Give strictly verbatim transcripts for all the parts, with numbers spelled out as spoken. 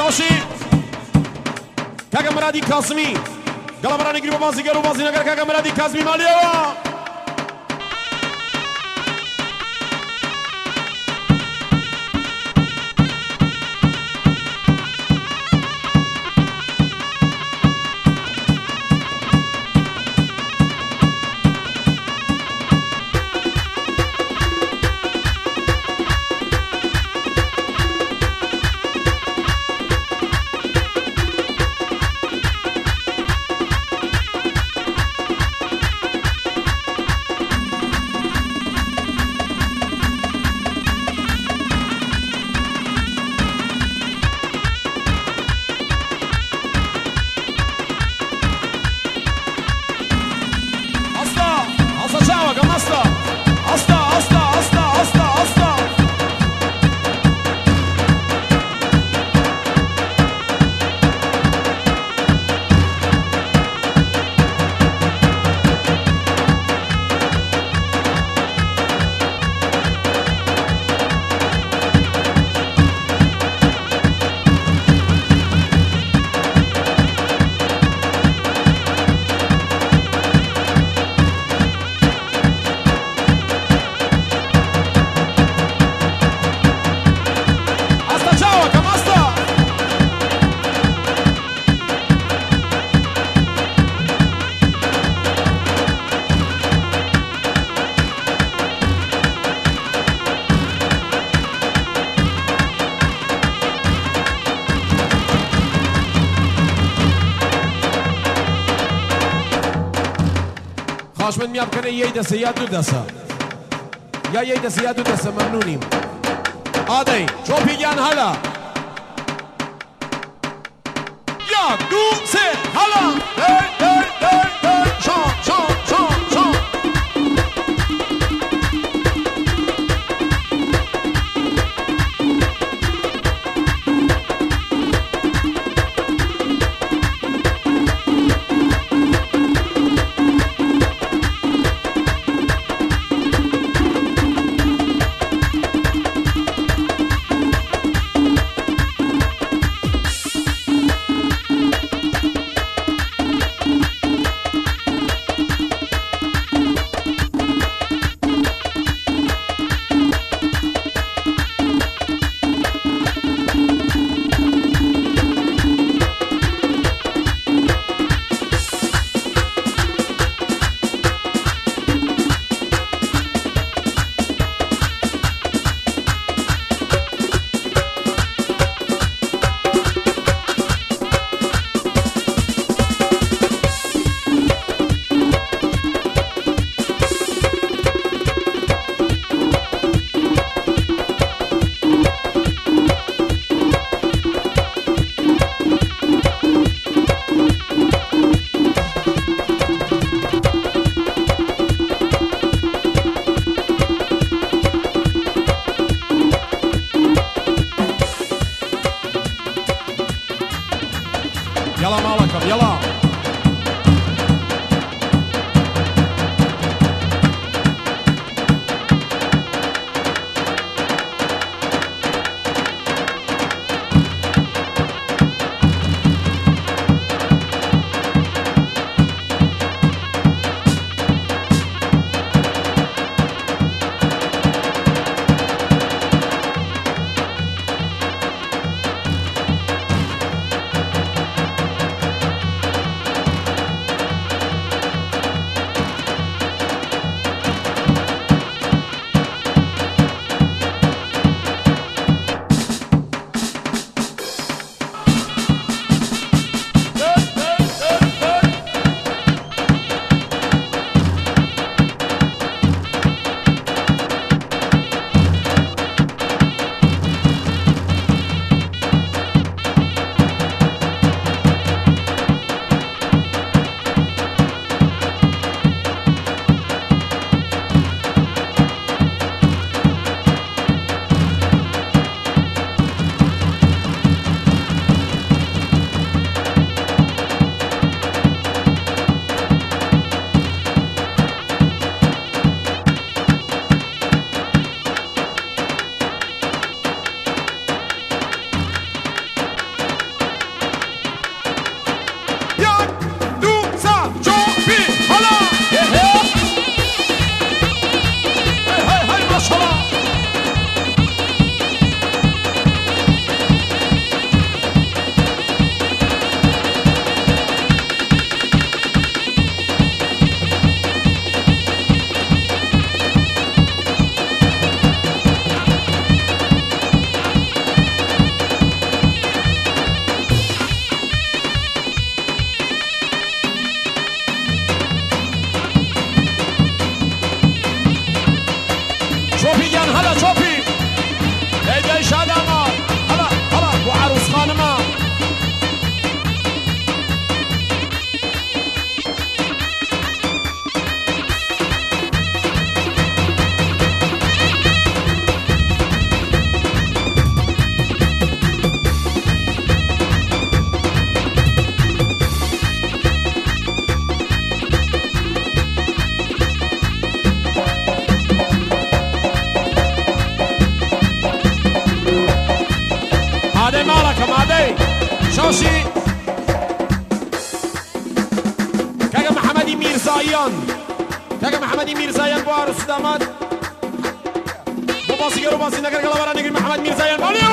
باشی کاکا مرادی کاظمی گلا برای نگیری با بازیگر و بازیگر کاکا مرادی کاظمی مالیه خواهشمند میاد کنه یه دسته یا دو دسته یا یه دسته یا دو دسته ممنونیم آدی چو پیگن حالا یا دو سه حالا دی دی دی دی شان شان شان شان يلا مالكم يلا مادي شاشي كاكا محمدي ميرزايان كاكا محمدي ميرزايان بو عروس داماد بو باسي گرو باسي نگر گلا برا نگر محمد ميرزايان باليو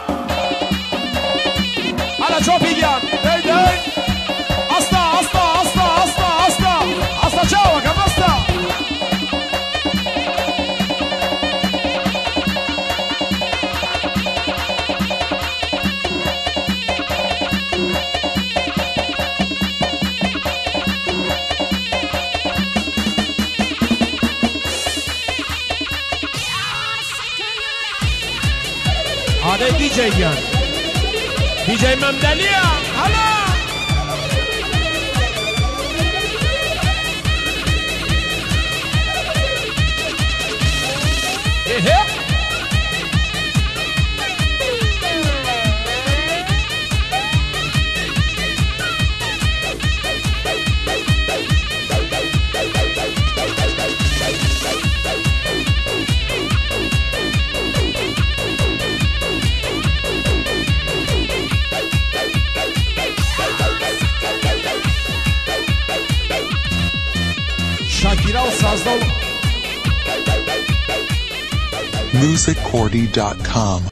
على چوپیگیان دی دی استا استا استا استا استا استا چاوا کم استا هذا دي جي جان دي جي ممدلية هلا ايه شاكيرا وسازدو music cordy dot com